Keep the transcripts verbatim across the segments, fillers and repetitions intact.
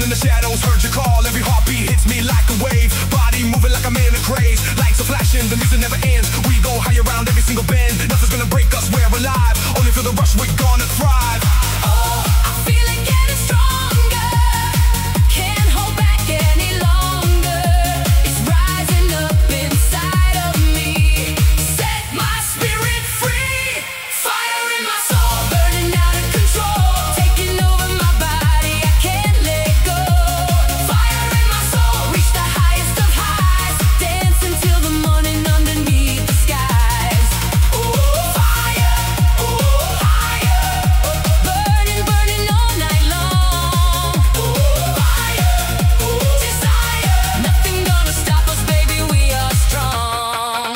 in the shadows, heard your call. Every heartbeat hits me like a wave. Body moving like I'm in a craze. Lights are flashing, the music never ends. We go high around every single bend. Nothing's gonna break us, we're alive. Only feel the rush, we're gonna thrive. Oh, I feel it getting stronger. Can't hold back any longer. It's rising up inside of me. Set my spirit free. Fire in my soul, burning out of control. Taking over my body, I can't let go. Fire in my soul, reach the highest of highs. Dancing till the morning underneath the skies. Ooh, fire, ooh, higher. Burning, burning all night long. Ooh, fire, ooh, desire. Nothing gonna stop us, baby, we are strong.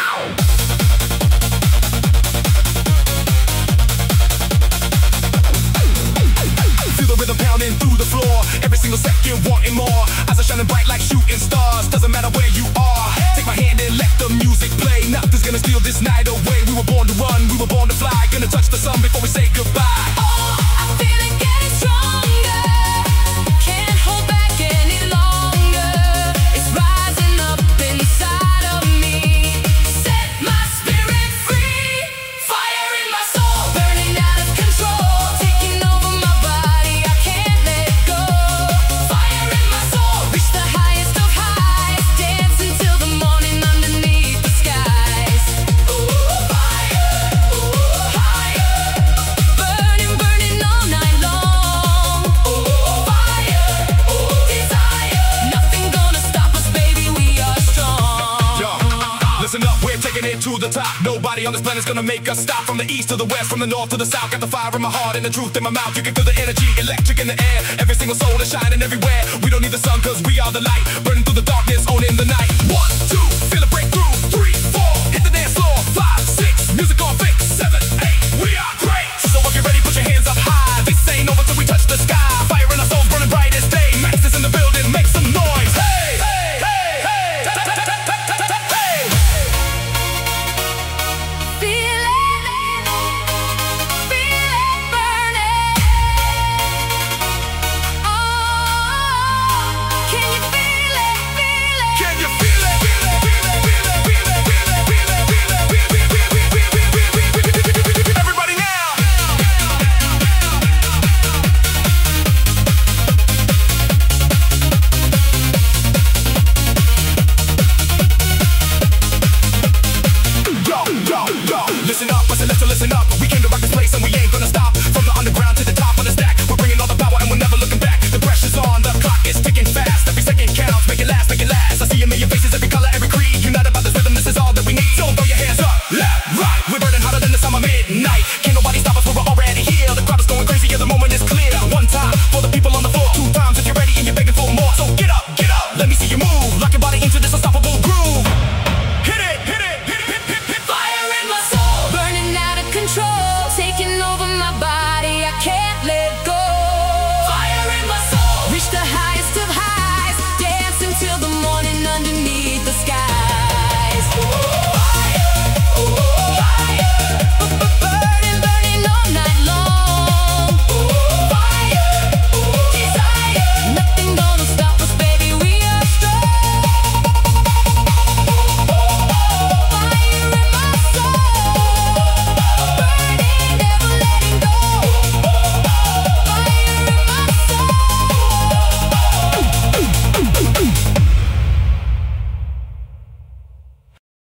Feel the rhythm pounding through the floor. Every single second wanting more. Eyes are shining bright like shooting stars. Doesn't matter where you are. Take my hand and let the music play. Nothing's gonna steal this night away. We were born to run, we were born to fly. Gonna touch the sun before we say goodbye. Oh, I feel it getting stronger. Can't hold back any longer. It's rising up inside of me. Set my spirit free. Fire in my soul, burning out of control. Taking over my body, I can't let go. Fire in my soul, reach the highest of highs. Dancing till the morning underneath the skies. Ooh, fire, ooh, higher. Burning, burning all night long. Ooh, fire, ooh, desire. Nothing gonna stop us, baby, we are strong. Yo, listen up, we're taking it to the top. Nobody on this planet's gonna make us stop. From the east to the west, from the north to the south. Got the fire in my heart and the truth in my mouth. You can feel the energy, electric in the air. Every single soul is shining everywhere. We don't need the sun cause we are the light. Burning through the darkness, owning the night. One, two, feel a breakthrough. Three, four, hit the dance floor. Five, six, music on fix. Seven, eight, we are